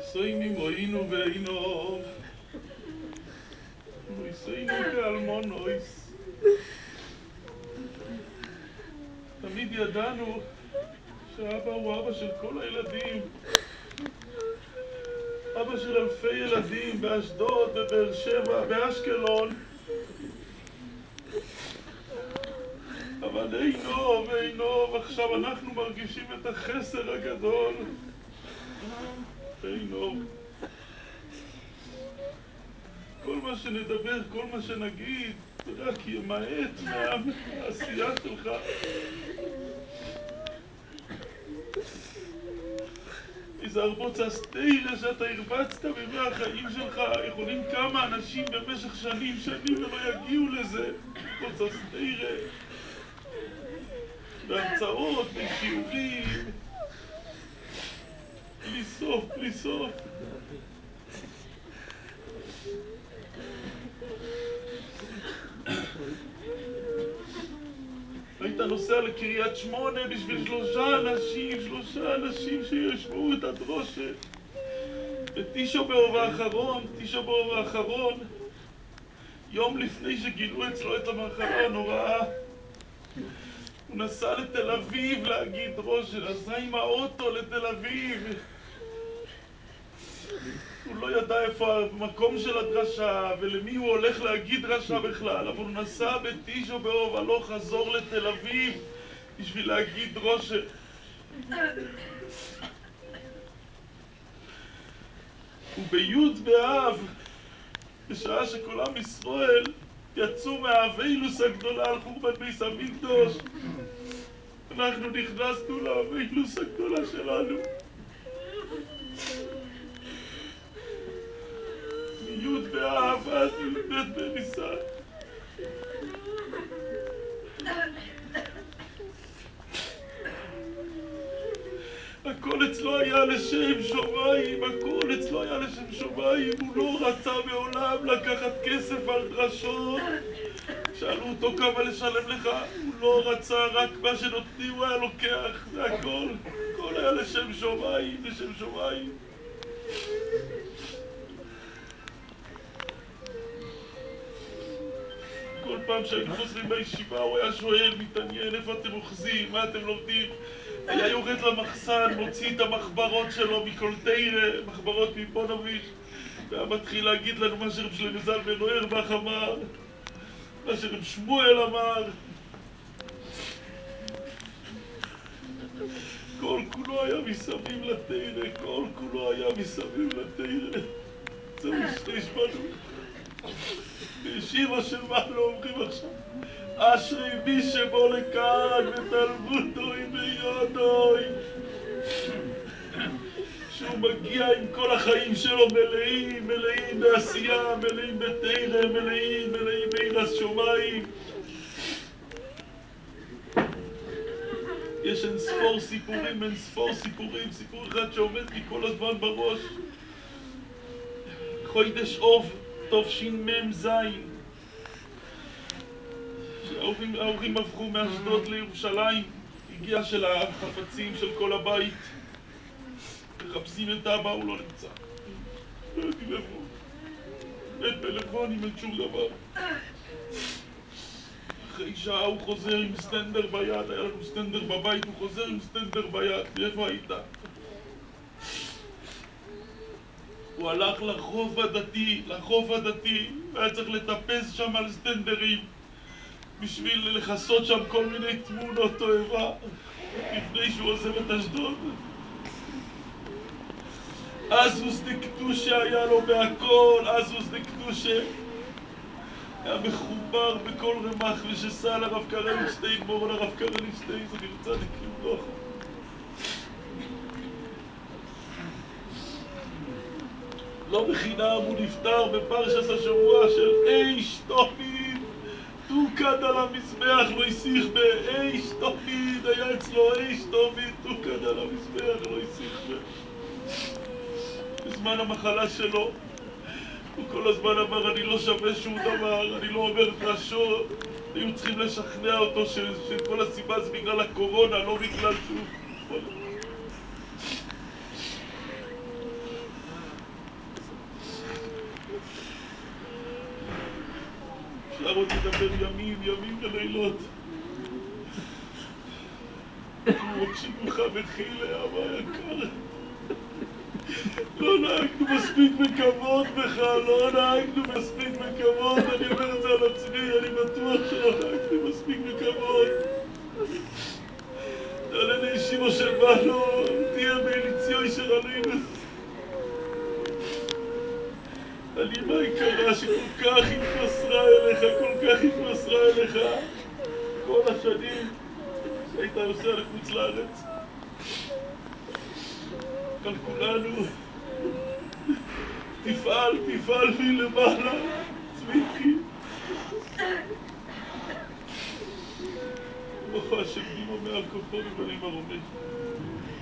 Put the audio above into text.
Soini moinu veino Moiseinu כאלמונויס. תמיד ידענו שאבא הוא אבא של כל הילדים, אבא של אלפי ילדים באשדוד, בבאר שבע, באשקלון. אבל אינו, עכשיו אנחנו מרגישים את החסר הגדול. אינו. כל מה שנדבר, כל מה שנגיד, רק ימעט מהעשייה שלך. איזה ארבוצה סטיירה שאתה הרבצת בימי החיים שלך. יכולים כמה אנשים במשך שנים ולא יגיעו לזה. ארבוצה סטיירה. בהרצאות, בשיעורים. בלי סוף. היית נוסע לקריית שמונה בשביל שלושה אנשים שישמעו את הדרושה. בתשעה באב האחרון, יום לפני שגילו אצלו את המחלה הנוראה, הוא נסע לתל אביב להגיד דרושה, נסע עם האוטו לתל אביב. הוא לא ידע איפה המקום של הדרשה ולמי הוא הולך להגיד דרשה בכלל, אבל הוא נסע בתשעה באב הלוך חזור לתל אביב בשביל להגיד דרושה. ובי' באב, בשעה שכל עם ישראל יצאו מהאבילוס הגדולה על חורבן בית המקדש, אנחנו נכנסנו לאבילוס הגדולה שלנו. מי' באב עד י' בניסן. הכל אצלו היה לשם שמיים, הוא לא רצה מעולם לקחת כסף על דרשות. שאלו אותו כמה לשלם לך, הוא לא רצה, רק מה שנותנים הוא היה לוקח, זה הכל. הכל היה לשם שמיים. כל פעם שהיינו חוזרים בישיבה הוא היה שואל, מתעניין, איפה אתם אוחזים, מה אתם לומדים? היה יורד למחסן, מוציא את המחברות שלו מכל תירה, מחברות מפונוביץ', והיה מתחיל להגיד לנו מה שרב שלמה זלמן אוירבך אמר, מה שרב שמואל אמר. כל כולו היה מסביב לתירה. זהו שיש בנו. בשירה של מעלה אומרים עכשיו, אשרי מי שבוא לכאן ותלמודוי ביודוי, שהוא מגיע עם כל החיים שלו מלאים בעשייה, מלאים בתירה, מלאים ביראת שמיים. יש אין ספור סיפורים, סיפור אחד שעומד לי כל הזמן בראש. חודש אוב תשמ"ז, ההורים עברו מאשדוד לירושלים, הגיע של החפצים של כל הבית, מחפשים את אבא, הוא לא נמצא, לא יודעים איפה הוא, אין פלאפונים, אין שום דבר. אחרי שעה הוא חוזר עם סטנדר ביד, היה לנו סטנדר בבית, הוא חוזר עם סטנדר ביד, מאיפה היית? הוא הלך לחוף הדתי, והיה צריך לטפס שם על סטנדרים בשביל לחסות שם כל מיני תמונות תועבה לפני שהוא עוזב את אשדוד. אזוס דקדושה היה לו בהכל, היה מחובר בכל רמ"ח ושסע על הרב קרליצ'טיין, מורן הרב קרליצ'טיין, זכר צדיק לברכה. לא בחינם הוא נפטר בפרשת השבוע של איש תמיד, תוקד על המזבח לא יסיך באיש תמיד, היה אצלו איש תמיד, תוקד על המזבח לא יסיך בזמן המחלה שלו הוא כל הזמן אמר, אני לא שווה שום דבר, אני לא אומר דרשות. היו צריכים לשכנע אותו שכל הסיבה זה בגלל הקורונה, לא בגלל שהוא חולה. נשאר עוד לדבר ימים ולילות. אנחנו מבקשים ממך מחילה, אבא יקר. לא נהגנו מספיק בכבוד בך, לא נהגנו מספיק בכבוד. אני אומר את זה על עצמי, אני בטוח שלא נהגתי מספיק בכבוד. תעלה לישיבו של בנו, תהיה באליציו ישר עלינו. הלימה יקרה שכל כך התמסרה אליך, כל כך התמסרה אליך כל השנים שהיית נוסע לחוץ לארץ. אבל כולנו תפעל מלמעלה, צמיקי. ברוך השם דימו מעל כוחו ובנים הרומם.